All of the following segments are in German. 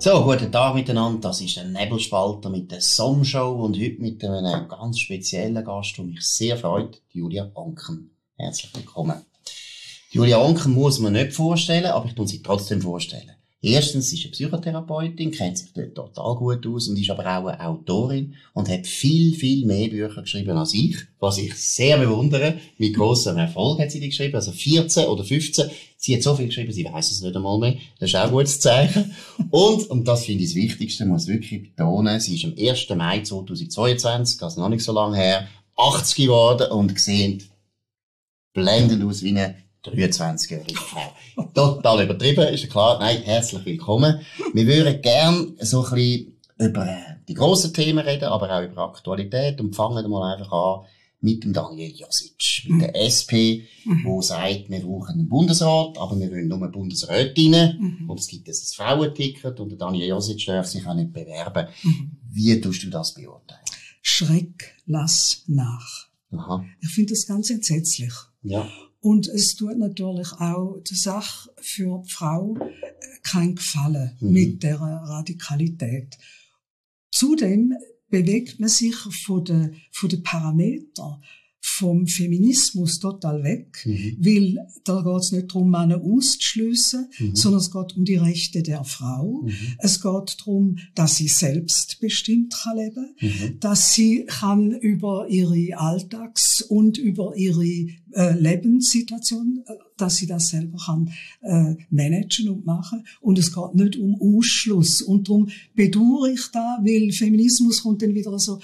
So, guten Tag miteinander. Das ist ein Nebelspalter mit der Sommershow und heute mit einem ganz speziellen Gast, der mich sehr freut, Julia Onken. Herzlich willkommen. Julia Onken muss man nicht vorstellen, aber ich tue sie trotzdem vorstellen. Erstens ist sie Psychotherapeutin, kennt sich dort total gut aus und ist aber auch eine Autorin und hat viel mehr Bücher geschrieben als ich, was ich sehr bewundere. Mit grossem Erfolg hat sie die geschrieben, also 14 oder 15. Sie hat so viel geschrieben, sie weiss es nicht einmal mehr. Das ist auch ein gutes Zeichen. Und das finde ich das Wichtigste, muss wirklich betonen, sie ist am 1. Mai 2022, also noch nicht so lange her, 80 geworden und sieht blendend aus wie eine 23-jährige Frau. Total übertrieben, ist ja klar. Nein, herzlich willkommen. Wir würden gern so ein bisschen über die grossen Themen reden, aber auch über Aktualität und fangen mal einfach an mit dem Daniel Josic, mit der SP, wo sagt, wir brauchen einen Bundesrat, aber wir wollen nur Bundesrätinnen. Und es gibt ein Frauenticket und der Daniel Josic darf sich auch nicht bewerben. Wie tust du das beurteilen? Schreck, lass nach. Aha. Ich finde das ganz entsetzlich. Ja. Und es tut natürlich auch der Sache für die Frau keinen Gefallen mit der Radikalität. Zudem bewegt man sich von den Parametern vom Feminismus total weg, weil da geht es nicht darum, Männer auszuschliessen, sondern es geht um die Rechte der Frau. Es geht darum, dass sie selbstbestimmt leben kann, dass sie kann über ihre Alltags- und über ihre Lebenssituation, dass sie das selber kann managen und machen. Und es geht nicht um Ausschluss. Und darum bedauere ich da, weil Feminismus kommt dann wieder so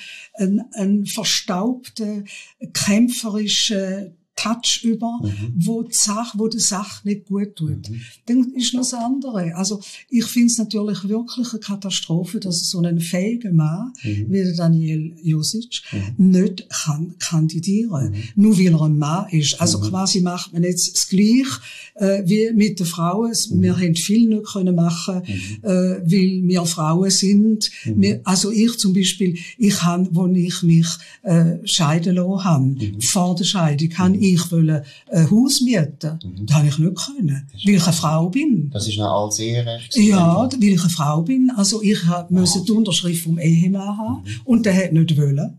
ein verstaubter, kämpferischer Touch über, wo der Sache nicht gut tut. Dann ist noch das andere. Also, ich finde es natürlich wirklich eine Katastrophe, dass so ein fähiger Mann wie der Daniel Josic nicht kann kandidieren. Nur weil er ein Mann ist. Also quasi macht man jetzt das Gleiche, wie mit den Frauen. Wir haben viel nicht können machen, weil wir Frauen sind. Also ich zum Beispiel, wo ich mich scheiden lassen habe, vor der Scheidung, ich wollte ein Haus mieten. Das habe ich nicht können, weil ich eine Frau bin. Das ist noch alles Eherecht. Ja, weil ich eine Frau bin. Also ich musste die Unterschrift vom Ehemann haben und der hat nicht wollen.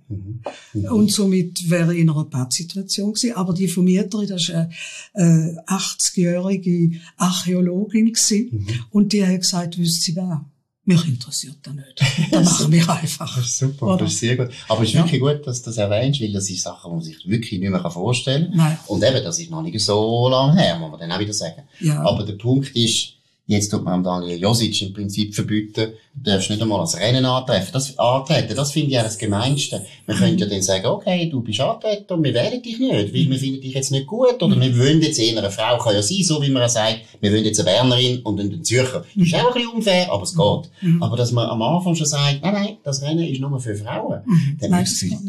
Und somit wäre ich in einer Pattsituation gewesen. Aber die von mir, das war eine 80-jährige Archäologin gewesen. Und die hat gesagt, wüsste sie was? Mich interessiert das nicht. Das machen wir einfach. Das ist super, oder? Das ist sehr gut. Aber es ist wirklich gut, dass du das erwähnst, weil das sind Sachen, die man sich wirklich nicht mehr vorstellen kann. Nein. Und eben, das ist noch nicht so lange her, muss man dann auch wieder sagen. Ja. Aber der Punkt ist, jetzt tut man Daniel Josic im Prinzip verbieten, du darfst nicht einmal als Rennen antreten. Das finde ich auch das Gemeinste. Man könnte ja dann sagen, okay, du bist antreten und wir wählen dich nicht, weil wir finden dich jetzt nicht gut, oder wir wollen jetzt eher eine Frau, kann ja sein, so wie man ja sagt, wir wollen jetzt eine Bernerin und einen Zürcher. Das ist auch ein bisschen unfair, aber es geht. Aber dass man am Anfang schon sagt, nein, das Rennen ist nur für Frauen, dann Nein,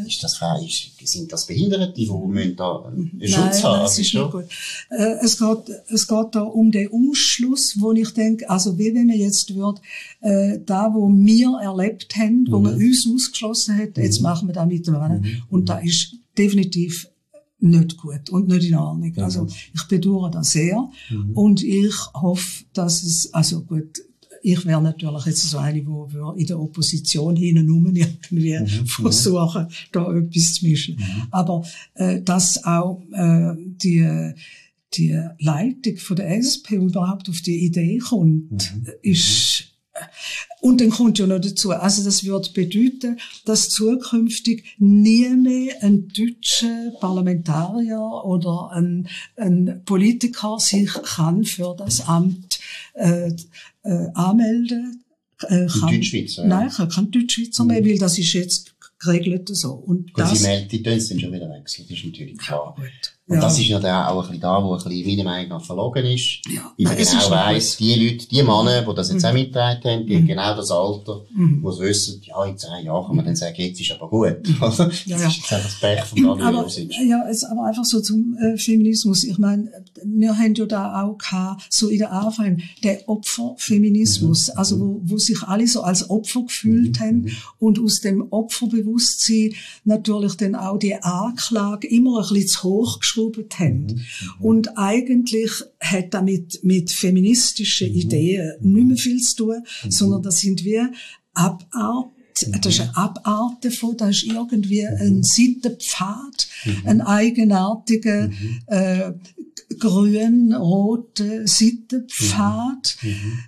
sind das Behinderte, die müssen da einen Schutz Nein, haben. das ist nicht gut. Es geht da um den Ausschluss, wo ich denke, also wie wenn man jetzt da, wo wir erlebt haben, wo man uns ausgeschlossen hat, jetzt machen wir da mit dem Rennen. Und da ist definitiv nicht gut und nicht in Ordnung. Also ich bedauere das sehr. Und ich hoffe, dass es, also gut, ich wäre natürlich jetzt so eine, die in der Opposition hintenrum irgendwie versuchen, da etwas zu mischen. Aber dass auch die Leitung von der SP überhaupt auf die Idee kommt, ist. Und dann kommt ja noch dazu, also das würde bedeuten, dass zukünftig nie mehr ein deutscher Parlamentarier oder ein Politiker sich kann für das Amt anmelden kann. Deutschschweizer? Ja. Nein, kein Deutschschweizer mehr, weil das ist jetzt geregelt so. Und gut, die tun es dann schon wieder wechseln, das ist natürlich klar. Gut. Und das ist ja dann auch ein bisschen da, wo ein bisschen meiner Meinung nach verlogen ist. Ja. Weil man genau weiss, die Leute, die Männer, die das jetzt auch mitgetragen haben, die haben genau das Alter, wo sie wissen, ja, in 10 Jahren kann man dann sagen, jetzt ist aber gut. Das ist jetzt einfach das Pech von Daniel Josic. Ja, aber einfach so zum Feminismus. Ich meine, wir haben ja da auch gehabt, so in der Anfang, der Opferfeminismus, also wo sich alle so als Opfer gefühlt haben und aus dem Opferbewusstsein natürlich dann auch die Anklage immer ein bisschen zu hoch zurückgeschraubt haben. Und eigentlich hat das mit feministischen Ideen nicht mehr viel zu tun, sondern das sind wie Abarten. Das ist eine Abart davon, das ist irgendwie ein Seitenpfad, ein eigenartiger, grün-roter Seitenpfad,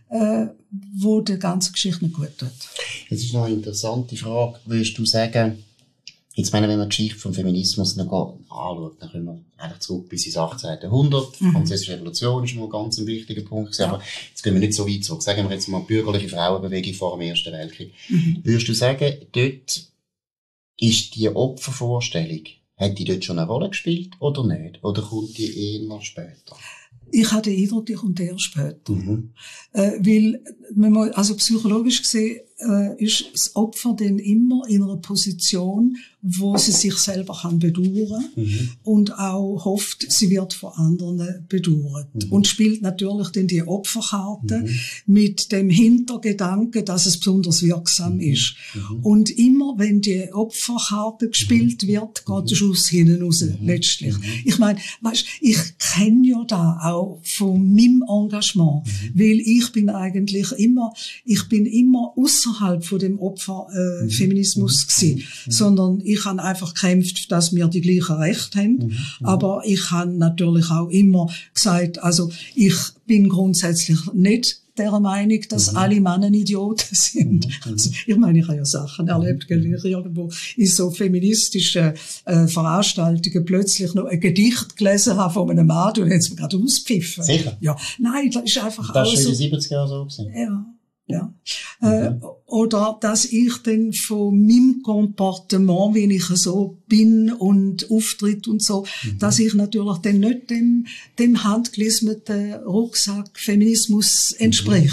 wo der ganzen Geschichte nicht gut tut. Jetzt ist noch eine interessante Frage. Würdest du sagen, jetzt meine, wenn man die Geschichte vom Feminismus noch anschaut, dann können wir eigentlich zurück bis ins 18. Jahrhundert. Die Französische Revolution ist mal ein ganz wichtiger Punkt gewesen, aber jetzt gehen wir nicht so weit zurück. Sagen wir jetzt mal die bürgerliche Frauenbewegung vor dem Ersten Weltkrieg. Würdest du sagen, dort ist die Opfervorstellung, hat die dort schon eine Rolle gespielt oder nicht? Oder kommt die eher noch später? Ich habe den Eindruck, die kommt eher später. Weil, also psychologisch gesehen, ist das Opfer dann immer in einer Position, wo sie sich selber kann bedauern und auch hofft, sie wird von anderen bedauert. Und spielt natürlich dann die Opferkarte mit dem Hintergedanken, dass es besonders wirksam ist. Und immer, wenn die Opferkarte gespielt wird, geht der Schuss hinten raus, letztlich. Ich meine, weißt, ich kenne ja da auch von meinem Engagement, weil ich bin immer außerhalb von dem Opferfeminismus gewesen, sondern ich habe einfach gekämpft, dass wir die gleichen Rechte haben, aber ich habe natürlich auch immer gesagt, also ich bin grundsätzlich nicht der Meinung, dass alle Männer Idioten sind. Also, ich meine, ich habe ja Sachen erlebt, wie ich irgendwo in so feministischen Veranstaltungen plötzlich noch ein Gedicht gelesen habe von einem Mann und dann hat es mir gerade auspfiffen. Sicher? Ja. Nein, das ist einfach das auch ist so. in den 70er Jahren so gewesen. Ja. Oder dass ich dann von meinem Komportement, wie ich so bin und auftritt und so, dass ich natürlich dann nicht dem handgelismeten Rucksack Feminismus entsprich.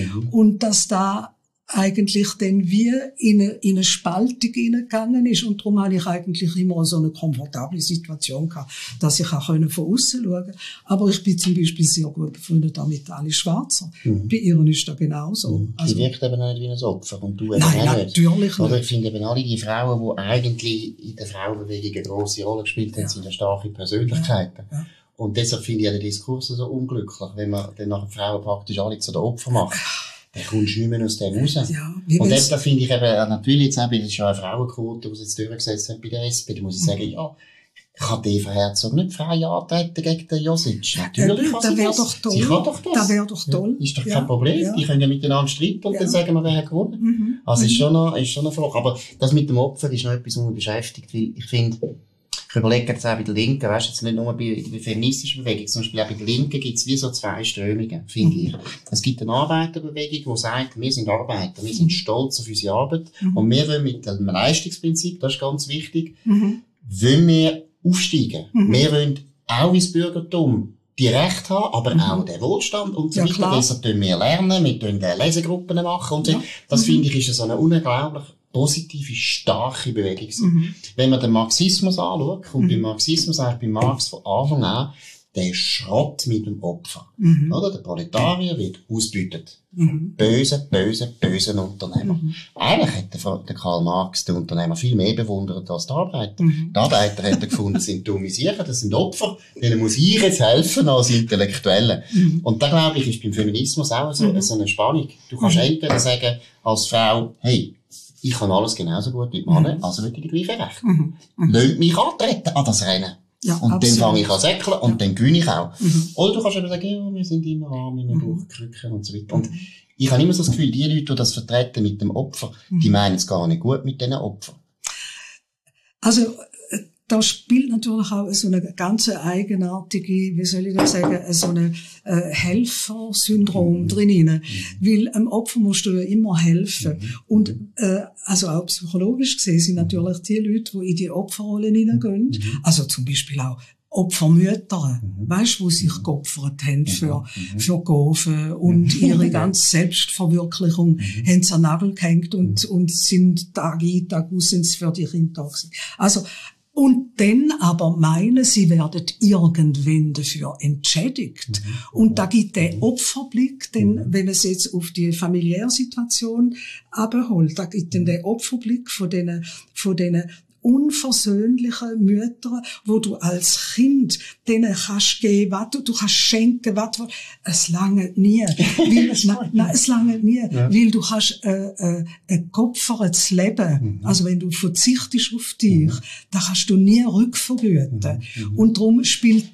Und dass da eigentlich dann wie in eine Spaltung hineingegangen ist. Und darum habe ich eigentlich immer so eine komfortable Situation gehabt, dass ich auch von außen schauen konnte. Aber ich bin zum Beispiel sehr gut befreundet mit Alice Schwarzer. Bei ihr ist das genauso. Sie wirkt eben nicht wie ein Opfer und du eben nein, auch nicht. Natürlich nicht. Oder ich finde eben alle die Frauen, die eigentlich in der Frauenbewegung eine grosse Rolle gespielt haben, sind starke Persönlichkeiten. Ja. Und deshalb finde ich ja den Diskurs so unglücklich, wenn man dann nachher Frauen praktisch alle zu den Opfern macht. Dann kommst du nicht mehr aus dem raus. Ja, und da finde ich eben, natürlich jetzt auch, das ist ja eine Frauenquote, die sie jetzt durchgesetzt haben bei der SP, da muss ich sagen, ja, kann Eva Herzog nicht frei antreten gegen den Josic? Natürlich kann sie das. Doch toll. Sie kann doch das. Das wäre doch toll. Ja, ist doch kein Problem. Ja. Die können ja miteinander streiten und dann sagen wir, wer hat gewonnen. Also ist schon eine Frage. Aber das mit dem Opfer ist noch etwas, was mich beschäftigt, weil ich finde, ich überlege jetzt auch bei der Linken, weißt du, jetzt nicht nur bei der feministischen Bewegung, zum Beispiel auch bei der Linken gibt es wie so zwei Strömungen, finde ich. Es gibt eine Arbeiterbewegung, die sagt, wir sind Arbeiter, wir sind stolz auf unsere Arbeit und wir wollen mit dem Leistungsprinzip, das ist ganz wichtig, wollen wir aufsteigen. Wir wollen auch ins Bürgertum die Rechte haben, aber auch den Wohlstand und so weiter. Deshalb tun wir lernen, wir tun Lesegruppen machen und so. Ja. Das finde ich ist so eine unglaublich positive, starke Bewegung. Wenn man den Marxismus anschaut, kommt beim Marxismus eigentlich bei Marx von Anfang an der Schrott mit dem Opfer. Oder? Der Proletarier wird ausgebeutet. Böse Unternehmer. Eigentlich hat der Karl Marx den Unternehmer viel mehr bewundert als die Arbeiter. Die Arbeiter hätten gefunden, sind dumme Sicher, das sind Opfer, denen muss ich jetzt helfen als Intellektuelle. Und da glaube ich, ist beim Feminismus auch so eine Spannung. Du kannst entweder sagen, als Frau, hey, ich kann alles genauso gut wie die Männer, also will ich die gleichen Rechte. Lass mich antreten an das Rennen. Ja, und absolut. Dann fange ich an säckeln und dann gewinne ich auch. Oder du kannst eben sagen, ja, wir sind immer arm, wir brauchen Krücken und so weiter. Und ich habe immer so das Gefühl, die Leute, die das vertreten mit dem Opfer, die meinen es gar nicht gut mit diesen Opfern. Also, da spielt natürlich auch so eine ganz eigenartige, wie soll ich das sagen, so eine Helfersyndrom drin. Weil einem Opfer musst du ja immer helfen. Und also auch psychologisch gesehen sind natürlich die Leute, die in die Opferrolle hineingehen, also zum Beispiel auch Opfermütter, weisst, wo sich geopfert haben für Gofen und ihre ganze Selbstverwirklichung haben sie an den Nagel gehängt und sind Tag ein, Tag aus sind sie für die Kinder da gewesen. Also, und dann aber meinen, sie werden irgendwann dafür entschädigt. Und da gibt der Opferblick, denn, wenn man es jetzt auf die familiäre Situation abholt, da gibt dann der Opferblick von denen unversöhnlichen Mütter, wo du als Kind denen kannst geben, was du kannst schenken, was du, es lange nie. Nein, es lange nie. Ja. Weil du kannst, ein geopfertes Leben, also wenn du verzichtest auf dich, da kannst du nie rückvergüten. Und darum spielt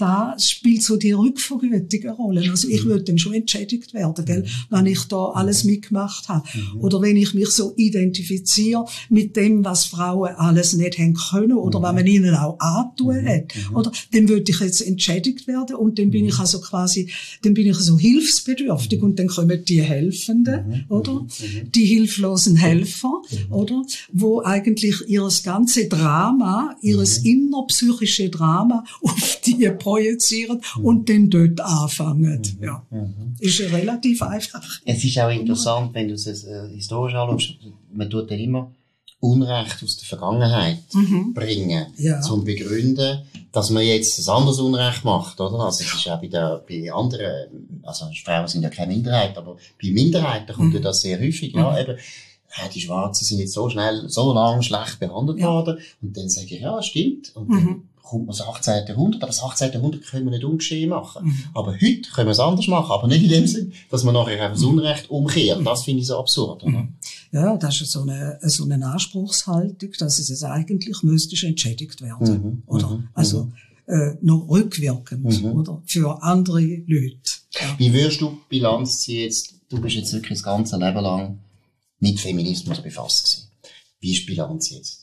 so die Rückvergütung eine Rolle. Also ich würde dann schon entschädigt werden, gell, wenn ich da alles mitgemacht habe. Oder wenn ich mich so identifiziere mit dem, was Frauen alles nicht haben können oder was man ihnen auch antun hat. Oder, dann würde ich jetzt entschädigt werden und dann bin ich also quasi, dann bin ich so hilfsbedürftig und dann kommen die Helfenden, oder? Die hilflosen Helfer, oder? Wo eigentlich ihres ganze Drama, ihres innerpsychische Drama auf die projizieren und dann dort anfangen. Ja. Ist ja relativ einfach. Es ist auch interessant, wenn du es historisch anschaust, man tut ja immer Unrecht aus der Vergangenheit bringen, zum begründen, dass man jetzt ein anderes Unrecht macht, oder? Also es ist auch bei anderen, also Frauen sind ja keine Minderheit, aber bei Minderheiten kommt ja das sehr häufig, ja, eben, die Schwarzen sind jetzt so lange schlecht behandelt worden, und dann sage ich, ja, stimmt, und dann kommt man das 18. Jahrhundert, aber das 18. Jahrhundert können wir nicht ungeschehen machen. Aber heute können wir es anders machen, aber nicht in dem Sinn, dass man nachher einfach das Unrecht umkehrt. Das finde ich so absurd, oder? Ja, das ist so eine Anspruchshaltung, dass es eigentlich müsste entschädigt werden, oder? Also, noch rückwirkend, oder? Für andere Leute. Ja. Wie würdest du Bilanz ziehen jetzt? Du bist jetzt wirklich das ganze Leben lang mit Feminismus befasst gewesen. Wie ist die Bilanz jetzt?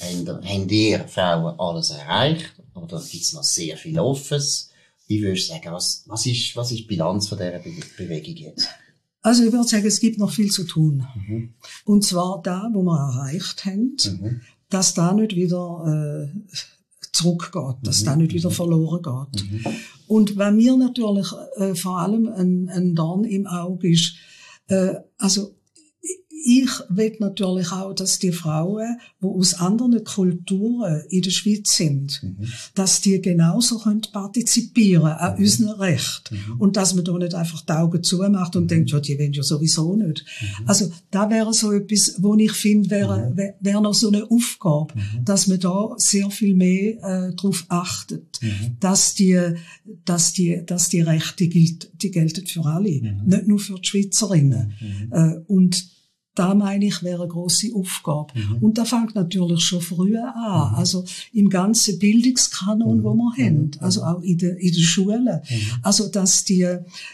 Haben ihr Frauen alles erreicht? Oder gibt es noch sehr viel Offenes? Wie würdest du sagen, was ist die Bilanz von dieser Bewegung jetzt? Also ich würde sagen, es gibt noch viel zu tun. Und zwar da, wo wir erreicht haben, dass da nicht wieder zurückgeht, dass da nicht wieder verloren geht. Und was mir natürlich vor allem ein Dorn im Auge ist, also ich will natürlich auch, dass die Frauen, die aus anderen Kulturen in der Schweiz sind, dass die genauso partizipieren an unseren Rechten. Und dass man da nicht einfach die Augen zumacht und denkt, ja, die wollen ja sowieso nicht. Also, da wäre so etwas, wo ich finde, wäre noch so eine Aufgabe, dass man da sehr viel mehr darauf achtet, dass die Rechte die gelten für alle, nicht nur für die Schweizerinnen. Und da meine ich, wäre eine grosse Aufgabe. Und da fängt natürlich schon früher an. Also im ganzen Bildungskanon, wo wir haben. Also auch in den Schulen. Also, dass die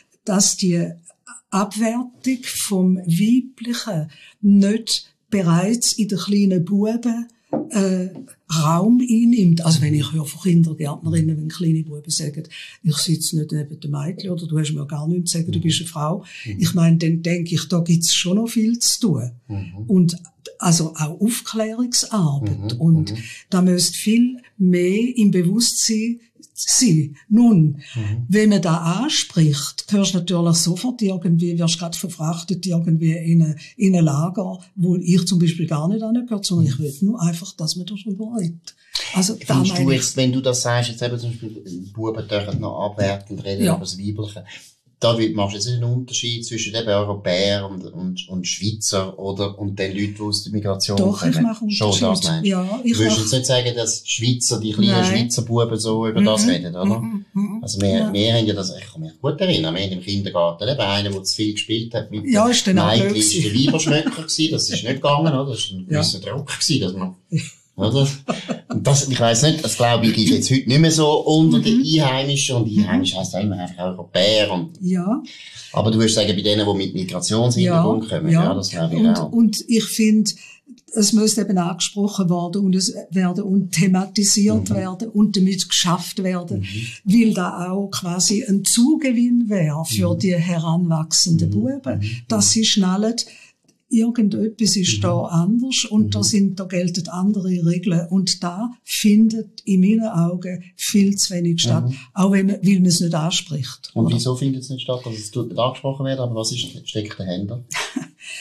Abwertung vom Weiblichen nicht bereits in den kleinen Buben Raum einnimmt. Also wenn ich höre von Kindergärtnerinnen, wenn kleine Buben sagen, ich sitze nicht neben dem Mädchen oder du hast mir gar nichts zu sagen, du bist eine Frau. Ich meine, dann denke ich, da gibt's schon noch viel zu tun. Und also auch Aufklärungsarbeit. Und da müsste viel mehr im Bewusstsein sein. Nun, wenn man da anspricht, hörst du natürlich sofort wirst gerade verfrachtet irgendwie in ein Lager, wo ich zum Beispiel gar nicht angehört, sondern ich will nur einfach, dass man darüber redet. Also, findest du jetzt, wenn du das sagst, jetzt eben zum Beispiel, Buben dürfen noch abwertend reden über das Weibliche, da machst du jetzt einen Unterschied zwischen eben Europäern und Schweizer und den Leuten, die aus der Migration kommen? Doch, ich mache Unterschied. Schon das meinst du? Ja, du würdest jetzt nicht sagen, dass die kleinen Schweizer Buben so über das reden, oder? Also wir haben ja das, ich kann mich gut erinnern, wir haben im Kindergarten eben einen, der zu viel gespielt hat mit ja, ist der Weiberschmöcker gewesen, das ist nicht gegangen, oder? Das war ein gewisser Druck gewesen, dass man oder? Und das, ich weiss nicht, das glaube ich ist jetzt heute nicht mehr so unter den Einheimischen, und Einheimisch heisst ja immer einfach Europäer und, aber du würdest sagen, bei denen, die mit Migrationshintergrund kommen, das glaube ich auch. Und ich finde, es müsste eben angesprochen werden und thematisiert werden und damit geschafft werden, weil da auch quasi ein Zugewinn wäre für die heranwachsenden Buben, dass sie schnallen, irgendetwas ist da anders und da gelten andere Regeln. Und da findet in meinen Augen viel zu wenig statt, auch weil man es nicht anspricht. Und wieso findet es nicht statt, dass es angesprochen wird? Aber was steckt dahinter?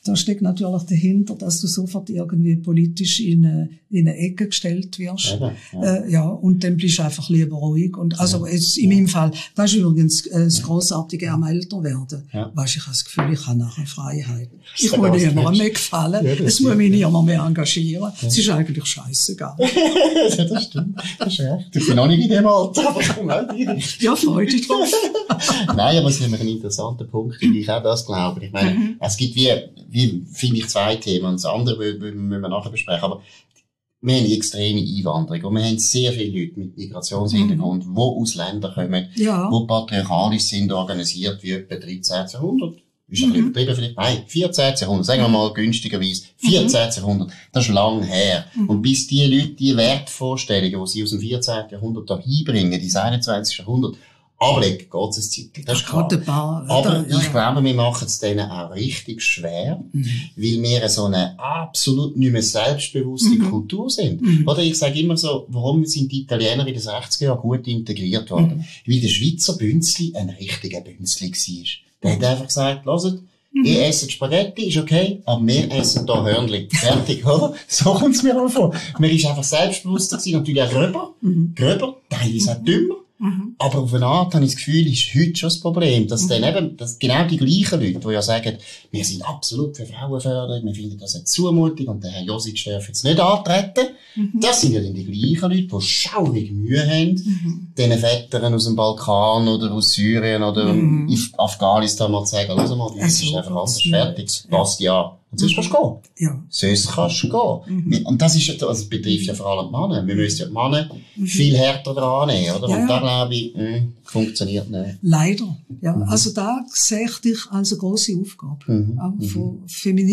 da steckt natürlich dahinter, dass du sofort irgendwie politisch in eine Ecke gestellt wirst. Ja, und dann bist du einfach lieber ruhig. Und also jetzt in meinem Fall, das ist übrigens das Grossartige am Älterwerden. Ja. Weißt, ich habe das Gefühl, ich habe nachher Freiheit. Ich muss niemandem mehr gefallen. Ja, es muss mich niemand mehr engagieren. Ja. Es ist eigentlich scheissegal. Ja, das stimmt. Das ist recht. Ich bin noch nicht in dem Alter, aber komm auch nicht. Ja, freu dich drauf. Nein, aber es ist ein interessanter Punkt, wie ich auch das glaube. Ich meine, es gibt wie finde ich, zwei Themen. Und das andere müssen wir nachher besprechen. Aber wir haben eine extreme Einwanderung. Und wir haben sehr viele Leute mit Migrationshintergrund, die aus Ländern kommen, die patriarchalisch sind, organisiert wie etwa 13. Jahrhundert. Ist ein bisschen übertrieben vielleicht. Nein, 14. Jahrhundert. Sagen wir mal günstigerweise. 14. Jahrhundert. Das ist lang her. Und bis die Leute die Wertvorstellungen, die sie aus dem 14. Jahrhundert da hinbringen, ins 21. Jahrhundert, ablegen, geht es zeitlich. Das ist klar. Aber ich glaube, wir machen es denen auch richtig schwer, weil wir so eine absolut nicht mehr selbstbewusste Kultur sind. Oder ich sage immer so, warum sind die Italiener in den 60er Jahren gut integriert worden? Weil der Schweizer Bünzli ein richtiger Bünzli war. Der hat einfach gesagt, hört, ihr esst Spaghetti, ist okay, aber wir essen da Hörnli. Fertig, oder? So kommt es mir auch vor. Man ist einfach selbstbewusster gewesen, natürlich auch gröber, teilweise auch dümmer. Aber auf eine Art habe ich das Gefühl, ist heute schon das Problem, dass dann eben, dass genau die gleichen Leute, die ja sagen, wir sind absolut für Frauenförderung, wir finden das eine Zumutung und der Herr Josic darf jetzt nicht antreten, das sind ja dann die gleichen Leute, die schaurig Mühe haben, diesen Vettern aus dem Balkan oder aus Syrien oder Afghanistan mal zu sagen, hör mal, das ist einfach alles fertig, das passt ja. Und sonst kannst du gehen. Ja. Sonst kannst du gehen. Und das ist, also, betrifft ja vor allem die Männer. Wir müssen ja die Männer viel härter dran nehmen, oder? Und da glaube ich, funktioniert nicht. Leider. Ja. Also da sehe ich dich als eine grosse Aufgabe. Auch von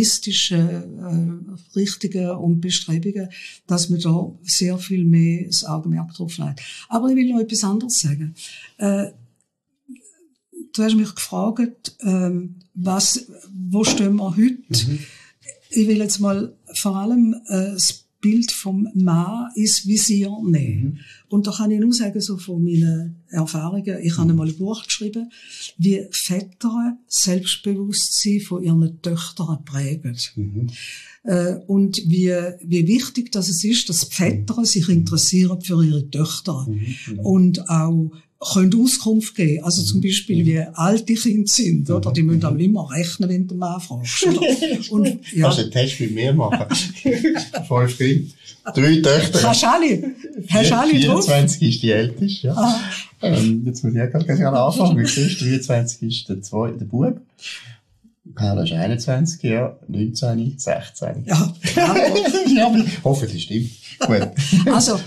feministischen, Richtungen und Bestrebungen, dass man da sehr viel mehr das Augenmerk drauf legt. Aber ich will noch etwas anderes sagen. Du hast mich gefragt, wo stehen wir heute? Ich will jetzt mal vor allem das Bild vom Mann ins Visier nehmen. Und da kann ich nur sagen, so von meinen Erfahrungen, ich habe einmal ein Buch geschrieben, wie Väter Selbstbewusstsein von ihren Töchtern prägen. Und wie wichtig das ist, dass die Väter sich interessieren für ihre Töchter. Und auch können Auskunft geben. Also zum Beispiel, wie alt die Kinder sind, oder? Die müssen aber immer rechnen, wenn du den Mann fragst, oder? Und, ja. Kannst du einen Test mit mir machen? 5 Kinder, 3 Töchter. Hast du alle? Hast du alle drauf? 24 ist die älteste, ja. Jetzt muss ich ja gerade anfangen. Du siehst, 23 ist der Bub. Paula ist 21, ja, 19, 16. Ja. Ja, hoffentlich stimmt. Gut. Also,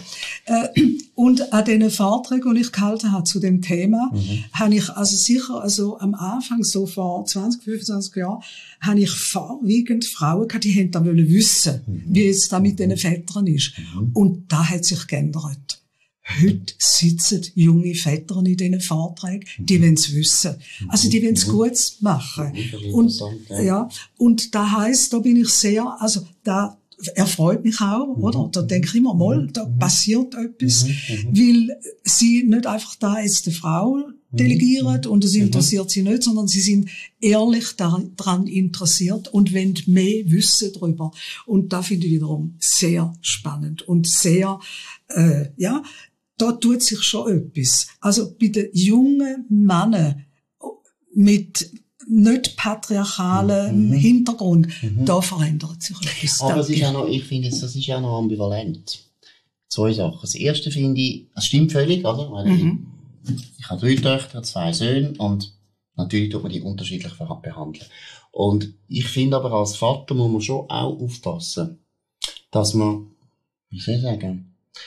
und an diesen Vorträgen, die ich gehalten habe zu dem Thema, habe ich also sicher, also am Anfang, so vor 20, 25 Jahren, habe ich vorwiegend Frauen gehabt, die haben da wissen, wie es da mit diesen Vätern ist. Und da hat sich geändert. Heute sitzen junge Väter in diesen Vorträgen, die wollen es wissen. Also, die wollen es gut machen. Und, ja, und da heisst, da bin ich sehr, also, da erfreut mich auch, oder? Da denke ich immer mal, da passiert etwas, weil sie nicht einfach da jetzt eine Frau delegieren und es interessiert sie nicht, sondern sie sind ehrlich daran interessiert und wollen mehr wissen darüber. Und da finde ich wiederum sehr spannend und sehr, ja, da tut sich schon etwas. Also bei den jungen Männern mit nicht patriarchalen Hintergrund, da verändert sich etwas. Aber es ist auch noch, ich finde, das ist ja noch ambivalent. 2 Sachen. Das erste finde ich, es stimmt völlig, oder? Weil ich habe 3 Töchter, 2 Söhne und natürlich tut man die unterschiedlich behandeln. Und ich finde aber, als Vater muss man schon auch aufpassen, dass man, wie soll ich sagen,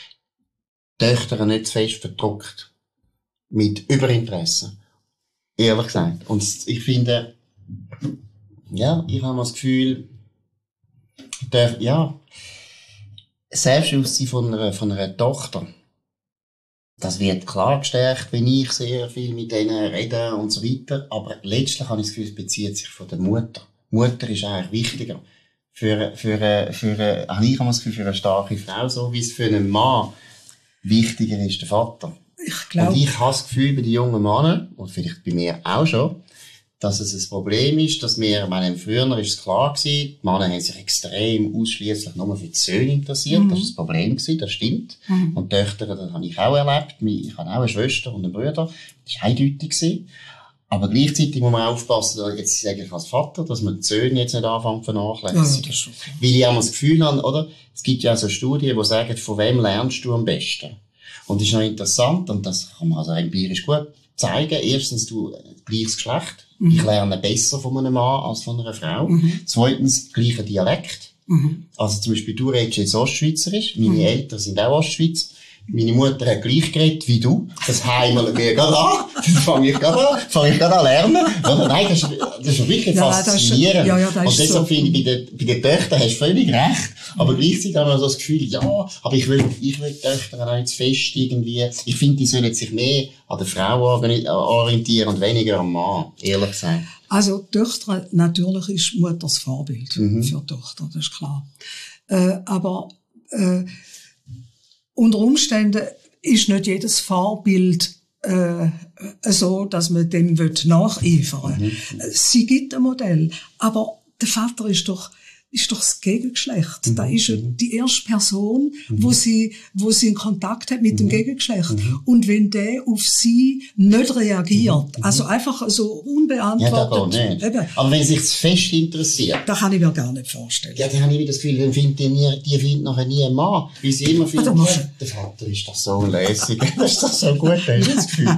Töchter nicht zu fest verdruckt. Mit Überinteresse. Ehrlich gesagt. Und ich finde, ja, ich habe das Gefühl, ja, Selbstbewusstsein von einer Tochter, das wird klar gestärkt, wenn ich sehr viel mit denen rede und so weiter. Aber letztlich habe ich das Gefühl, es bezieht sich von der Mutter. Mutter ist eigentlich wichtiger. Habe ich das Gefühl, für eine starke Frau, so wie es für einen Mann wichtiger ist der Vater. Ich glaube. Und ich habe das Gefühl bei den jungen Männern, und vielleicht bei mir auch schon, dass es ein Problem ist, dass wir, früher ist es klar gewesen, die Männer haben sich extrem ausschliesslich nur für die Söhne interessiert. Das war das Problem gewesen, das stimmt. Und die Töchter, das habe ich auch erlebt. Ich habe auch eine Schwester und einen Bruder. Das war eindeutig gewesen. Aber gleichzeitig muss man aufpassen, jetzt sage ich als Vater, dass man die Söhne jetzt nicht anfangen zu vernachlässigen. Ja, weil ich auch das Gefühl habe, oder? Es gibt ja so Studien, die sagen, von wem lernst du am besten? Und das ist noch interessant, und das kann man also empirisch gut zeigen. Erstens, du gleiches Geschlecht. Ich lerne besser von einem Mann als von einer Frau. Zweitens, gleicher Dialekt. Also zum Beispiel, du redest jetzt Ostschweizerisch. Meine Eltern sind auch Ostschweizer. Meine Mutter hat gleich geredet wie du. Das heimelt mir gerade an. Das fange ich gerade an lernen. Oder? Nein, das ist wirklich faszinierend. Und deshalb finde ich, bei den Töchtern hast du völlig recht. Aber gleichzeitig haben wir so das Gefühl, ja, aber ich will die Töchter auch nicht zu fest irgendwie. Ich finde, die sollen sich mehr an der Frau orientieren und weniger am Mann, ehrlich gesagt. Also, Töchter, natürlich ist Mutter das Vorbild für Töchter, das ist klar. Aber, unter Umständen ist nicht jedes Vorbild so, dass man dem nacheifern will. Sie gibt ein Modell, aber der Vater ist doch das Gegengeschlecht. Da ist die erste Person, wo sie in Kontakt hat mit dem Gegengeschlecht. Und wenn der auf sie nicht reagiert, also einfach so unbeantwortet. Ja, das geht nicht. Aber wenn sich das fest interessiert. Das kann ich mir gar nicht vorstellen. Ja, dann habe ich wieder das Gefühl, dann die findet nachher nie einen Mann. Weil sie immer finden, der Vater ist doch so lässig. Das ist doch so gut, habe ich das Gefühl.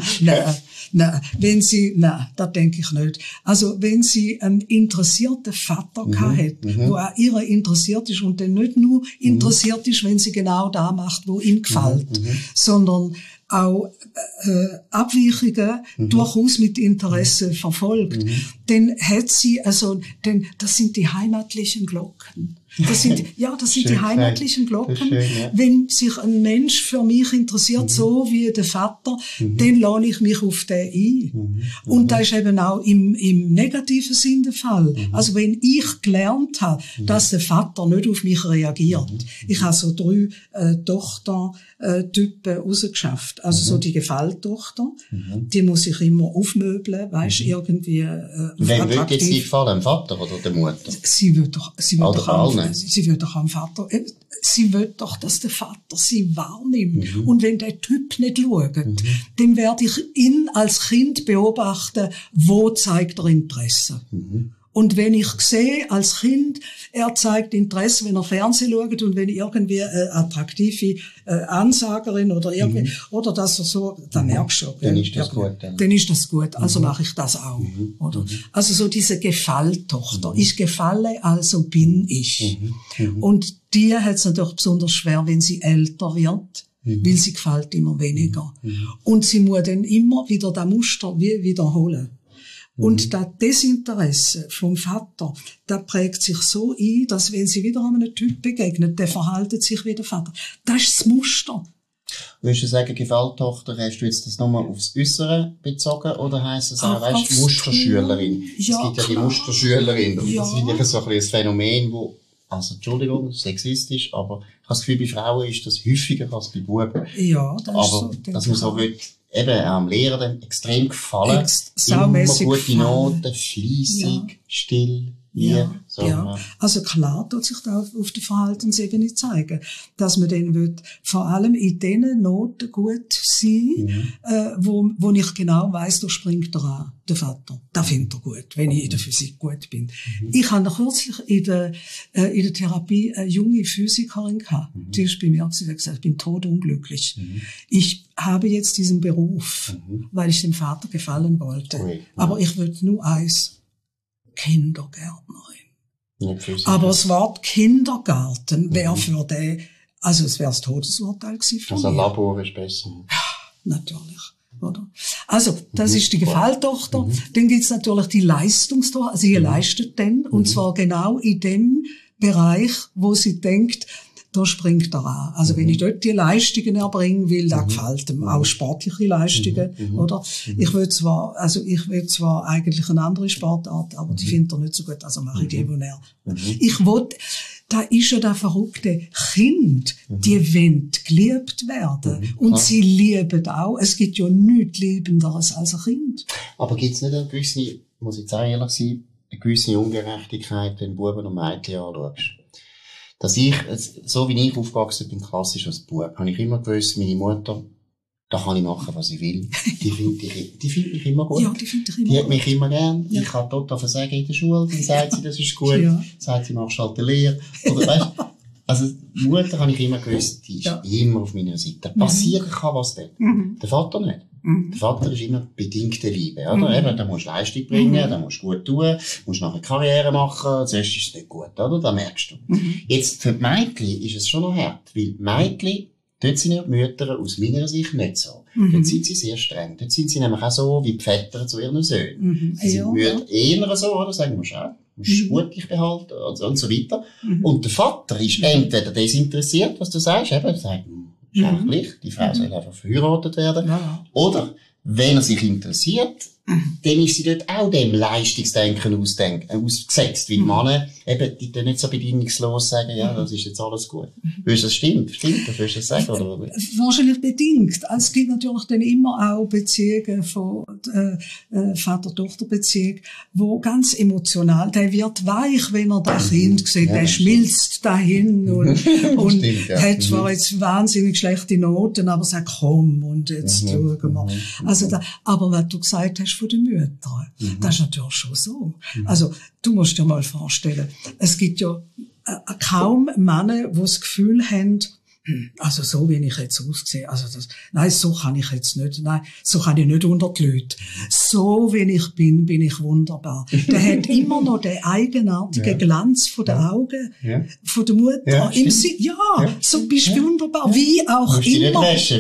Nein, das denke ich nicht. Also, wenn sie einen interessierten Vater hat, wo auch ihr interessiert ist und dann nicht nur interessiert ist, wenn sie genau da macht, wo ihm gefällt, sondern auch Abweichungen durchaus mit Interesse verfolgt, dann hat sie denn das sind die heimatlichen Glocken. Das sind die heimatlichen Glocken. Schön, ja. Wenn sich ein Mensch für mich interessiert, so wie der Vater, dann lade ich mich auf den ein. Und das ist eben auch im negativen Sinn der Fall. Also wenn ich gelernt habe, dass der Vater nicht auf mich reagiert, ich habe so 3 Tochter-Typen rausgeschafft. Also so die Gefalltochter, die muss ich immer aufmöbeln, weisst, irgendwie Wem wird jetzt die gefallen, dem Vater oder der Mutter? Sie will doch am Vater, sie will doch, dass der Vater sie wahrnimmt. Und wenn der Typ nicht schaut, dann werde ich ihn als Kind beobachten, wo zeigt er Interesse. Und wenn ich sehe, als Kind, er zeigt Interesse, wenn er Fernsehen schaut und wenn irgendwie eine attraktive Ansagerin oder irgendwie, oder dass er so, dann merkst du schon. Dann ist das gut. Dann ist das gut, also mache ich das auch. Oder? Also so diese Gefalltochter. Ich gefalle, also bin ich. Und die hat es natürlich besonders schwer, wenn sie älter wird. Weil sie gefällt immer weniger. Und sie muss dann immer wieder das Muster wiederholen. Und das Desinteresse vom Vater, das prägt sich so ein, dass wenn sie wieder einem Typ begegnet, der verhaltet sich wie der Vater. Das ist das Muster. Würdest du sagen, Gefalltochter, hast du jetzt das nochmal aufs Äußere bezogen, oder heisst das auch, weißt du, Musterschülerin? Ja, es gibt ja die Musterschülerin. Und das ist wirklich so ein Phänomen, wo, also, Entschuldigung, sexistisch, aber ich habe das Gefühl, bei Frauen ist das häufiger als bei Buben. Ja, das aber ist so. Dass man so will, eben am Lehrer dann extrem gefallen. Immer gute Noten, fleissig, still, lieb. Also klar tut sich da auf der Verhaltensebene zeigen, dass man dann will, vor allem in den Noten gut sein, wo ich genau weiss, da springt er an, der Vater. Das findet er gut, wenn ich in der Physik gut bin. Ich habe noch kürzlich in der Therapie eine junge Physikerin gehabt. Die ist bei mir gesagt, ich bin todunglücklich. Ich habe jetzt diesen Beruf, weil ich dem Vater gefallen wollte. Aber ich will nur eins: Kindergärtnerin. Aber das Wort Kindergarten wäre für den, also es wäre das Todesurteil gewesen für Also Labor ist besser. Ja, natürlich. Oder? Also, das ist die Gefalltochter. Dann gibt's natürlich die Leistungstochter, also sie leistet dann, und zwar genau in dem Bereich, wo sie denkt, da springt er an. Also wenn ich dort die Leistungen erbringen will, da gefällt ihm auch sportliche Leistungen, oder? Ich will zwar eigentlich eine andere Sportart, aber die findet er nicht so gut, also mache ich die, wo er. Ich will, da ist ja das verrückte Kind, die wollen geliebt werden. Und sie lieben auch. Es gibt ja nichts Liebenderes als ein Kind. Aber gibt's nicht eine gewisse muss ich jetzt auch ehrlich sein, eine gewisse Ungerechtigkeit, wenn Buben und Mädchen anschaust. Dass ich, so wie ich aufgewachsen bin, klassisch als Bub, habe ich immer gewusst, meine Mutter, da kann ich machen, was ich will. Die findet mich immer gut. Ja, die findet dich immer Die gut. hat mich immer gern. Ja. Ich kann total versagen in der Schule. Dann sagt sie, das ist gut. Ja. Sagt sie, machst halt eine Lehre. Oder, weißt, also, die Mutter habe ich immer gewusst, die ist immer auf meiner Seite. Passieren kann was denn. Der Vater nicht. Der Vater ist immer bedingte Liebe, oder? Eben, da musst du Leistung bringen, da musst du gut tun, musst nachher Karriere machen, sonst ist es nicht gut, oder? Da merkst du. Jetzt, für die Mädchen ist es schon noch hart, weil Mädchen, dort sind ja die Mütter aus meiner Sicht nicht so. Dort sind sie sehr streng. Dort sind sie nämlich auch so wie die Väter zu ihren Söhnen. Sie sind Mütter eher so, oder? Sagen wir auch. Du musst gut dich behalten, und so weiter. Und der Vater ist entweder desinteressiert, was du sagst, eben, er sagt, ist eigentlich, die Frau soll einfach verheiratet werden. Ja. Oder, wenn er sich interessiert, dann ist sie dort auch dem Leistungsdenken ausgesetzt. Weil Männer eben, die nicht so bedingungslos sagen, ja, das ist jetzt alles gut. Würdest du das stimmt? Stimmt, das würdest du das sagen, oder? Wahrscheinlich bedingt. Es gibt natürlich dann immer auch Beziehungen von Vater-Tochter-Beziehung, wo ganz emotional, der wird weich, wenn er das Kind sieht, der schmilzt dahin und Stimmt, ja. hat zwar jetzt wahnsinnig schlechte Noten, aber sagt, komm, und jetzt schauen wir. Also aber was du gesagt hast von den Müttern, das ist natürlich schon so. Also, du musst dir mal vorstellen, es gibt ja kaum Männer, die das Gefühl haben, also so wie ich jetzt aussehe, also nein, so kann ich jetzt nicht, nein, so kann ich nicht unter die Leute. So wie ich bin ich wunderbar. Der hat immer noch den eigenartigen Glanz von den Augen, von der Mutter. Ja, So bist du wunderbar, wie auch musst immer.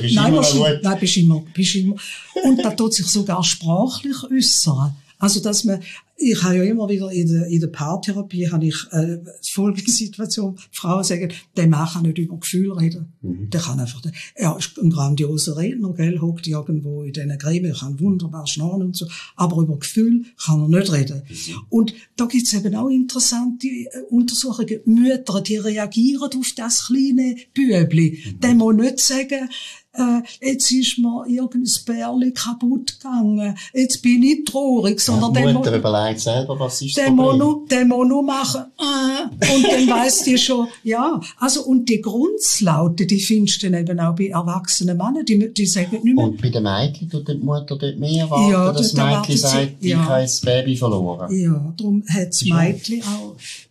Nein, bist immer. Und da tut sich sogar sprachlich äußern. Also, dass man, ich habe ja immer wieder in der Paartherapie, habe ich, Folgesituation, Frauen sagen, der Mann kann nicht über Gefühle reden. Der kann einfach, er ist ein grandioser Redner, gell, hockt irgendwo in diesen Gremien, kann wunderbar schnarren und so, aber über Gefühle kann er nicht reden. Und da gibt's eben auch interessante Untersuchungen. Mütter, die reagieren auf das kleine Bübli. Der muss nicht sagen, jetzt ist mir irgendein Bärli kaputt gegangen, jetzt bin ich traurig, sondern die Mutter überlegt selber, was ist das Problem. Der muss nur machen, und dann weiss die schon, ja, also, und die Grundslaute, die findest du dann eben auch bei erwachsenen Männern, die sagen nicht mehr. Und bei den Mädchen tut die Mutter dort mehr erwarten, dass das Mädchen sagt, ich habe das Baby verloren. Ja, darum hat das Mädchen auch,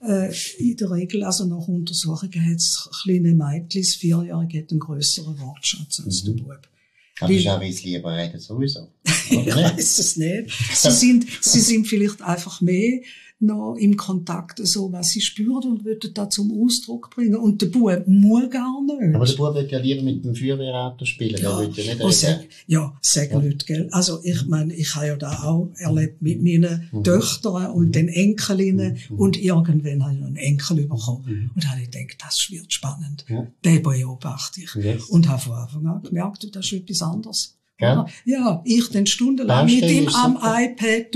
in der Regel, also nach Untersuchungen hat das kleine Mädchen, das 4-Jährige, einen grösseren Wortschatz als der Bub. Aber das ist auch, wie es lieber reden, sowieso. Ich weiss es nicht. Sie sind vielleicht einfach mehr noch im Kontakt, so was sie spüren und würden da zum Ausdruck bringen. Und der Bub muss gar nicht. Aber der Bub will ja lieber mit dem Feuerwehrauto spielen, der will ja nicht reden. Sagen Leute, gell. Also, ich meine, ich habe ja da auch erlebt mit meinen Töchtern und den Enkelinnen und irgendwann habe ich noch einen Enkel bekommen. Und da habe ich gedacht, das wird spannend. Den beobachte ich. Und habe von Anfang an gemerkt, das ist etwas anderes. Gell? Ja, ich dann stundenlang mit ihm am iPad,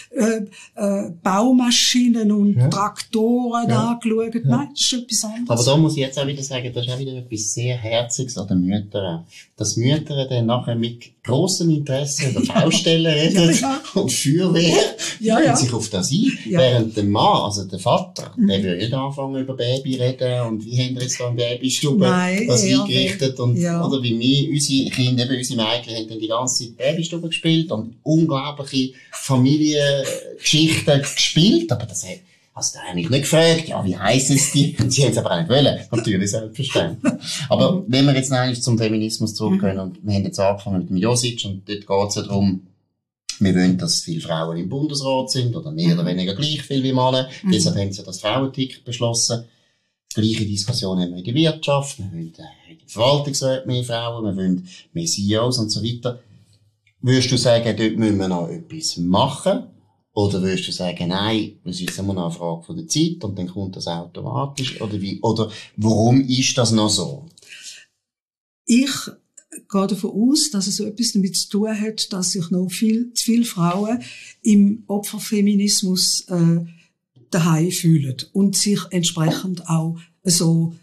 Baumaschinen und Traktoren angeschaut. Nein, das ist etwas anderes. Aber da muss ich jetzt auch wieder sagen, das ist auch wieder etwas sehr Herziges an den Müttern. Dass Mütter dann nachher mit grossem Interesse über Baustellen reden und Feuerwehr, und sich auf das ein. Während der Mann, also der Vater, der will nicht anfangen über Baby reden und wie haben wir jetzt da im Babystube was eingerichtet und, oder wie wir, unsere Kinder, eben unsere Mädchen, haben dann die ganze Zeit Babystube gespielt und unglaubliche Familiengeschichten gespielt, aber das hat, hast du eigentlich nicht gefragt, ja, wie heissen es die? Und sie haben es aber auch nicht wollen. Natürlich, selbstverständlich. Aber wenn wir jetzt noch einmal zum Feminismus zurückgehen, und wir haben jetzt angefangen mit dem Josic, und dort geht es ja darum, wir wollen, dass viele Frauen im Bundesrat sind, oder mehr oder weniger gleich viel wie Männer. Deshalb haben sie ja das Frauenticket beschlossen. Die gleiche Diskussion haben wir in der Wirtschaft, wir wollen in der Verwaltungsrat mehr Frauen, wir wollen mehr CEOs und so weiter. Würdest du sagen, dort müssen wir noch etwas machen? Oder würdest du sagen, nein, das ist jetzt immer noch eine Frage von der Zeit und dann kommt das automatisch? Oder wie? Oder warum ist das noch so? Ich gehe davon aus, dass es so etwas damit zu tun hat, dass sich noch zu viele Frauen im Opferfeminismus daheim fühlen und sich entsprechend auch so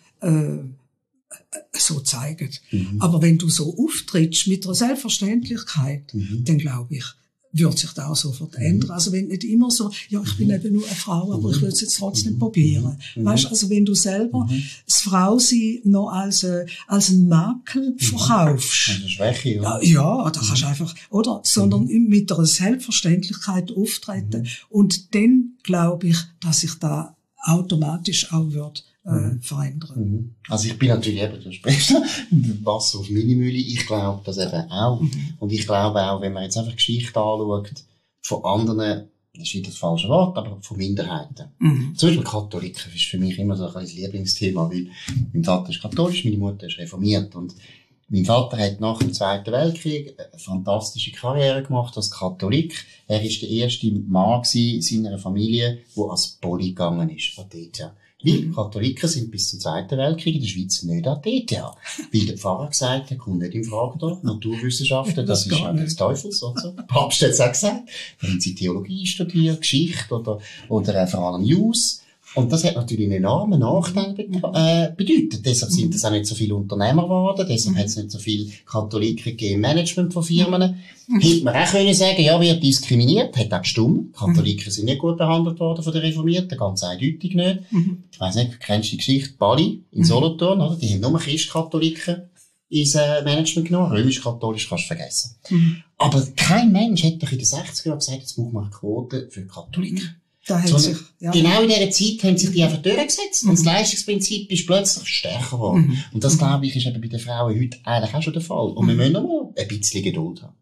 zeigen. Aber wenn du so auftrittst mit einer Selbstverständlichkeit, dann glaube ich, wird sich da auch sofort ändern. Also wenn nicht immer so, ja, ich bin eben nur eine Frau, aber ich will es jetzt trotzdem probieren. Weißt, also wenn du selber das Frausein noch als einen Makel verkaufst. Eine Schwäche, oder? Ja, da kannst du einfach, oder? Sondern mit einer Selbstverständlichkeit auftreten. Und dann glaube ich, dass sich da automatisch auch wird verändern. Also ich bin natürlich eben, du sprichst Wasser auf meine Mühle, ich glaube das eben auch. Und ich glaube auch, wenn man jetzt einfach Geschichte anschaut, von anderen, das ist wieder das falsche Wort, aber von Minderheiten. Zum Beispiel Katholiken ist für mich immer so ein Lieblingsthema, weil mein Vater ist katholisch, meine Mutter ist reformiert und mein Vater hat nach dem Zweiten Weltkrieg eine fantastische Karriere gemacht als Katholik. Er ist der erste Mann in seiner Familie, der als Poli gegangen ist, an die ETH. Weil Katholiken sind bis zum Zweiten Weltkrieg in der Schweiz nicht an die ETH. Weil der Pfarrer gesagt hat, kommt nicht in Frage da. Naturwissenschaften, das ist auch des Teufels, oder so. Der Papst hat es auch gesagt. Dann haben sie Theologie studiert, Geschichte oder vor allem Jus. Und das hat natürlich einen enormen Nachteil bedeutet. Deshalb sind es auch nicht so viele Unternehmer geworden, deshalb hat es nicht so viele Katholiken gegeben im Management von Firmen. Hätte man auch können sagen, ja, wird diskriminiert, hat auch gestimmt. Katholiken sind nicht gut behandelt worden von den Reformierten, ganz eindeutig nicht. Ich weiss nicht, du kennst die Geschichte, Bali in Solothurn, oder? Die haben nur Christkatholiken ins Management genommen. Römisch-katholisch kannst du vergessen. Aber kein Mensch hat doch in den 60er Jahren gesagt, jetzt braucht man eine Quote für Katholiken. Genau in dieser Zeit haben sich die einfach durchgesetzt. Und das Leistungsprinzip ist plötzlich stärker geworden. Und das, glaube ich, ist eben bei den Frauen heute eigentlich auch schon der Fall. Und wir müssen noch mal ein bisschen Geduld haben.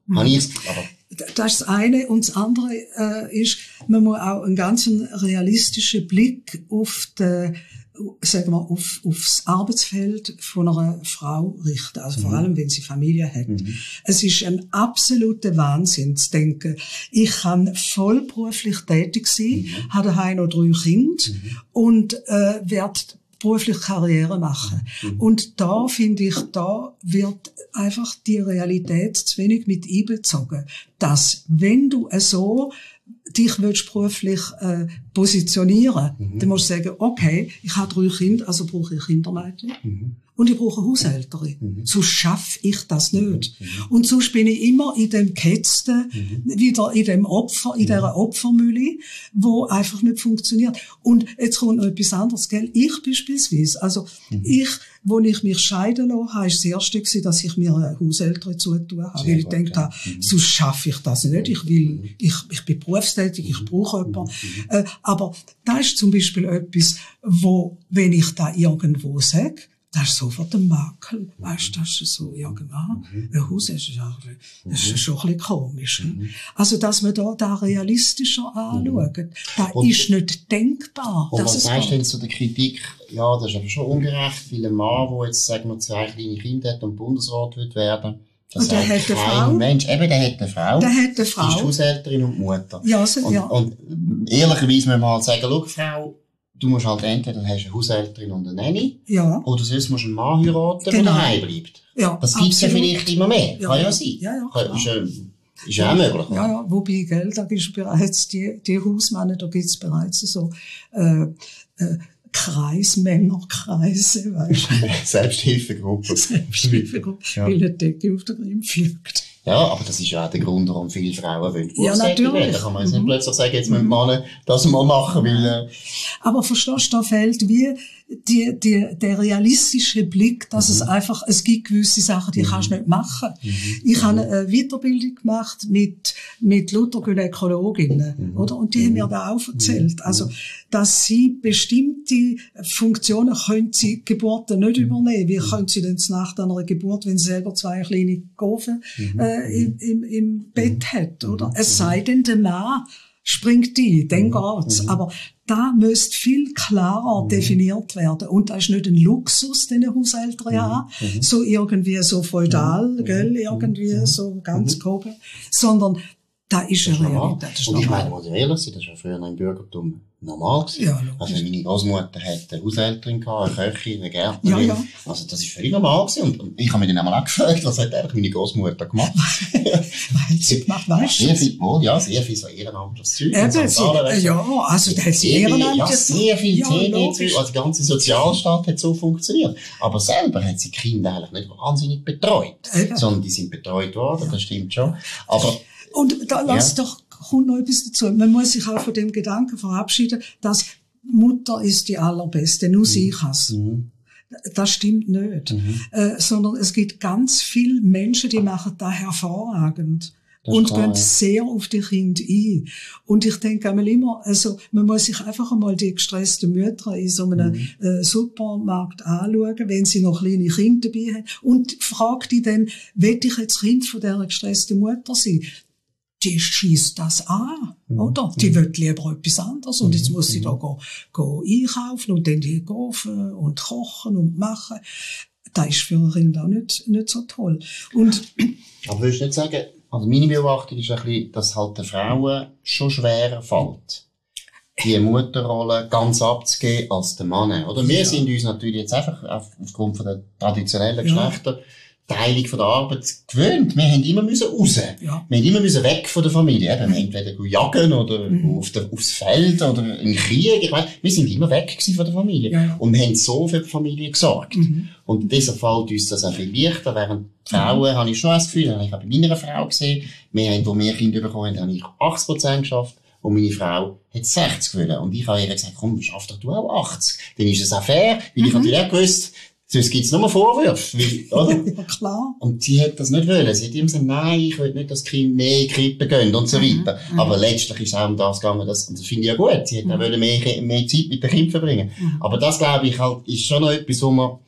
Das ist das eine. Und das andere ist, man muss auch einen ganz realistischen Blick auf sagen wir, aufs Arbeitsfeld von einer Frau richten. Also vor allem, wenn sie Familie hat. Es ist ein absoluter Wahnsinn zu denken, ich kann vollberuflich tätig sein, habe daheim noch 3 Kinder und werde beruflich Karriere machen. Und da finde ich, da wird einfach die Realität zu wenig mit einbezogen, dass wenn du so dich willst beruflich positionieren, dann musst du sagen, okay, ich habe 3 Kinder, also brauche ich Kindermädchen. Und ich brauche eine Haushälterin. Sonst schaffe ich das nicht. Und sonst bin ich immer in dem Gehetzten, wieder in dem Opfer, in dieser Opfermühle, wo einfach nicht funktioniert. Und jetzt kommt noch etwas anderes, gell? Ich beispielsweise, also ich, wo ich mich scheiden lassen habe, ist das erste gewesen, dass ich mir eine Haushälterin zutun habe. Weil ich gedacht habe, sonst schaffe ich das nicht. Ich bin berufstätig, ich brauche jemanden. Aber das ist zum Beispiel etwas, wo, wenn ich da irgendwo sage, das ist sofort ein Makel. Weißt du, das ist so, irgendwann, ein Haus ist schon ein bisschen komisch. Also, dass wir da realistischer anschauen, das ist nicht denkbar. Und was sagst du denn zu der Kritik? Ja, das ist aber schon ungerecht, weil ein Mann, der jetzt, sagen wir, 2 kleine Kinder hat und Bundesrat wird werden, das der hat eine Frau. Mensch, eben, der hat eine Frau. Der hat eine Frau. Die ist Haushälterin und Mutter. Ja, so, ja. Und ehrlicherweise müssen wir mal sagen, schau, Frau, du musst halt entweder hast eine Haushälterin und eine Nanny, oder sonst musst du einen Mann heiraten, der daheim bleibt. Ja, das gibt's ja vielleicht immer mehr. Ja, kann ja sein. Ja, ist ja auch möglich. Ja, wobei, gell, da gibt's bereits die Hausmänner, da gibt's bereits so, Männerkreise, weißt du. Selbsthilfegruppe. Weil eine Decke auf den Grimm fliegt. Ja, aber das ist ja auch der Grund, warum viele Frauen wollen. Ja, natürlich. Da kann man jetzt nicht plötzlich sagen, jetzt müssen Männer das mal machen, weil, Aber verstehst du, da fehlt wie der realistische Blick, dass es einfach, es gibt gewisse Sachen, die kannst du nicht machen. Ich habe eine Weiterbildung gemacht mit lauter Gynäkologinnen, oder? Und die haben mir da auch erzählt. Also, dass sie bestimmte Funktionen können sie Geburten nicht übernehmen. Wie können sie denn nach einer Geburt, wenn sie selber 2 kleine Gofen im Bett hat, oder? Es sei denn, der Mann springt ein, dann geht's. Aber da müsste viel klarer definiert werden. Und das ist nicht ein Luxus, den eine Haushälterin haben, so irgendwie so feudal, gell, irgendwie so ganz grob, sondern da ist eine Realität. Und ich meine, muss ich ehrlich sein, das war ja früher noch im Bürgertum normal gewesen. Ja, also meine Großmutter hat eine Haushälterin gehabt, eine Köchin, eine Gärtnerin. Ja. Also das ist völlig normal gewesen. Und ich habe mich dann einmal auch gefragt, was hat eigentlich meine Großmutter gemacht? Was sie gemacht, weißt du? Sehr viel so ehrenamtliches Zeug. Also da hat sie ehrenamtlich. Ja, sehr viel TD-Zeug. Also die ganze Sozialstaat hat so funktioniert. Aber selber hat sie die Kinder eigentlich nicht wahnsinnig betreut. Sondern die sind betreut worden, das stimmt schon. Aber Und da kommt noch etwas dazu. Man muss sich auch von dem Gedanken verabschieden, dass Mutter ist die allerbeste, nur sie kann's. Das stimmt nicht. Sondern es gibt ganz viele Menschen, die machen das hervorragend. Und gehen sehr auf die Kinder ein. Und ich denke einmal immer, also, man muss sich einfach einmal die gestressten Mütter in so einem Supermarkt anschauen, wenn sie noch kleine Kinder dabei haben. Und frag die dann, will ich jetzt Kind von dieser gestressten Mutter sein? Die schießt das an, oder? Die will lieber etwas anderes. Und jetzt muss sie da go einkaufen und dann die kaufen und kochen und machen. Das ist für ein Kind auch nicht so toll. Und aber willst du nicht sagen, also meine Beobachtung ist ein bisschen, dass halt den Frauen schon schwerer fällt, die Mutterrolle ganz abzugeben als den Mann. Oder wir sind uns natürlich jetzt einfach aufgrund von der traditionellen Geschlechterteilung von der Arbeit gewöhnt. Wir haben immer raus. Ja. Wir haben immer weg von der Familie. Eben, entweder jagen oder aufs Feld oder im Krieg. Ich weiss, wir sind immer weg von der Familie. Ja. Und wir haben so für die Familie gesorgt. Und deshalb fällt uns das auch viel leichter, während die Frauen, habe ich schon das Gefühl, habe ich auch bei meiner Frau gesehen, wo wir Kinder bekommen haben, habe ich 80% geschafft und meine Frau hat 60 wollen. Und ich habe ihr gesagt, komm, schaff doch du auch 80. Dann ist es auch fair, weil ich natürlich auch gewusst, sonst gibt's nur Vorwürfe, oder? Ja, klar. Und sie hat das nicht wollen. Sie hat immer gesagt, nein, ich will nicht, dass die Kinder mehr in die Krippe gehen und so weiter. Aber letztlich ist es auch um das gegangen, und das finde ich ja gut. Sie hat auch wollen mehr Zeit mit den Kindern verbringen. Aber das, glaube ich, halt, ist schon noch etwas, wo man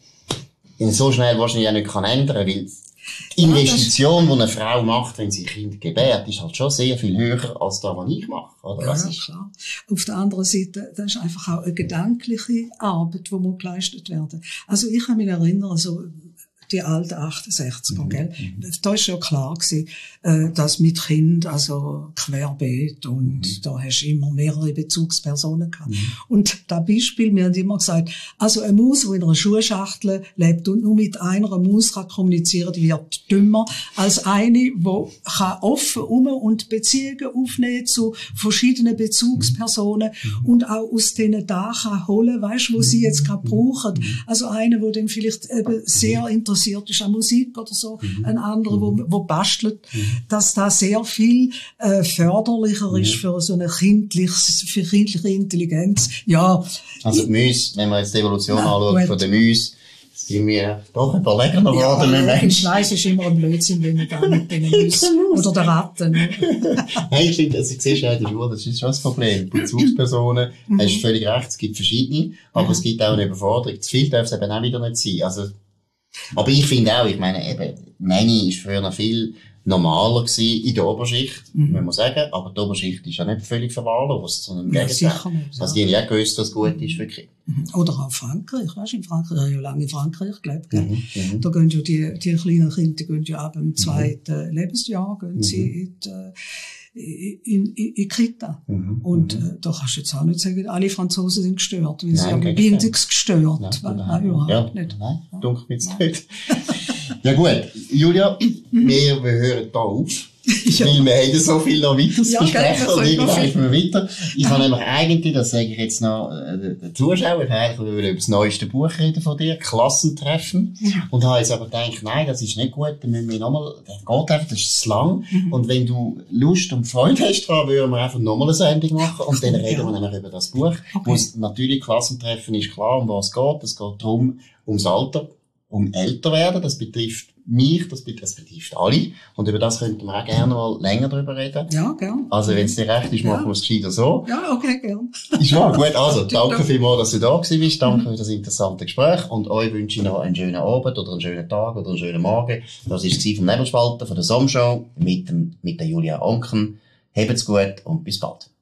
so schnell wahrscheinlich auch nicht ändern kann, weil die Investition, die eine Frau macht, wenn sie Kinder gebärt, ist halt schon sehr viel höher als das, was ich mache. Oder? Ja, klar. Auf der anderen Seite, das ist einfach auch eine gedankliche Arbeit, die muss geleistet werden. Also ich kann mich erinnern, so die alten 68er, gell? Da ist schon klar gewesen, dass mit Kind, also querbeet und da hast du immer mehrere Bezugspersonen gehabt. Und das Beispiel, wir haben immer gesagt, also eine Maus, die in einer Schuhschachtel lebt und nur mit einer Maus kann kommunizieren, die wird dümmer als eine, die kann offen und Beziehungen aufnehmen zu verschiedenen Bezugspersonen und auch aus denen da kann holen, weißt, wo sie jetzt gerade brauchen. Also eine, wo dann vielleicht eben sehr interessiert ist an Musik oder so, ein anderer, wo bastelt, dass da sehr viel förderlicher ist für so eine kindliche Intelligenz. Ja. Also die Mäuse, wenn man jetzt die Evolution anschaut von den Mäusen, sind wir doch überlegen noch geworden mit Menschen. Nein, es ist immer ein Blödsinn, wenn man da mit den Mäusen oder den Ratten. Nein, stimmt, also ich sehe schon in der Schule, das ist schon das Problem. Bezugspersonen, hast du völlig recht, es gibt verschiedene, aber es gibt auch eine Überforderung. Zu viel darf es eben auch wieder nicht sein. Also, aber ich finde auch, ich meine, eben, Nanny ist früher noch viel normaler gewesen in der Oberschicht, muss man sagen, aber die Oberschicht ist ja nicht völlig verwahrlost, sondern im Gegenteil. Also die haben ja gewusst, dass es gut ist für Kinder. Oder auch Frankreich, weißt du, in Frankreich, ich habe ja lange in Frankreich gelebt, gell? Da gehen ja die kleinen Kinder, die gehen ja ab dem 2. Lebensjahr, gehen sie in Kita. Und da kannst du jetzt auch nicht sagen, alle Franzosen sind gestört, weil sie haben bildungsgestört. Nein, überhaupt nicht. Nein, dunkel wird's nicht. Ja gut, Julia, wir hören da auf. Weil wir haben so viel noch weiter zu besprechen und irgendwie weiter. Ich habe nämlich eigentlich, das sage ich jetzt noch den Zuschauern, ich wollte über das neueste Buch reden von dir, Klassentreffen. Und habe jetzt aber gedacht, nein, das ist nicht gut, dann müssen wir nochmal, das geht einfach, das ist zu lang. Und wenn du Lust und Freude hast dran, würden wir einfach nochmal eine Sendung machen und dann reden wir nämlich über das Buch. Natürlich, Klassentreffen ist klar, um was es geht. Es geht darum, ums Alter, um älter werden. Das betrifft mich, das betrifft alle. Und über das könnten wir auch gerne mal länger drüber reden. Ja, gern. Also, wenn es dir recht ist, machen wir es gescheiter so. Ja, okay, gern. Ist wahr, gut. Also, danke vielmals, dass du da gewesen bist. Danke für das interessante Gespräch. Und euch wünsche ich noch einen schönen Abend oder einen schönen Tag oder einen schönen Morgen. Das war vom Nebelspalter, von der Sommershow mit der Julia Onken. Habt's gut und bis bald.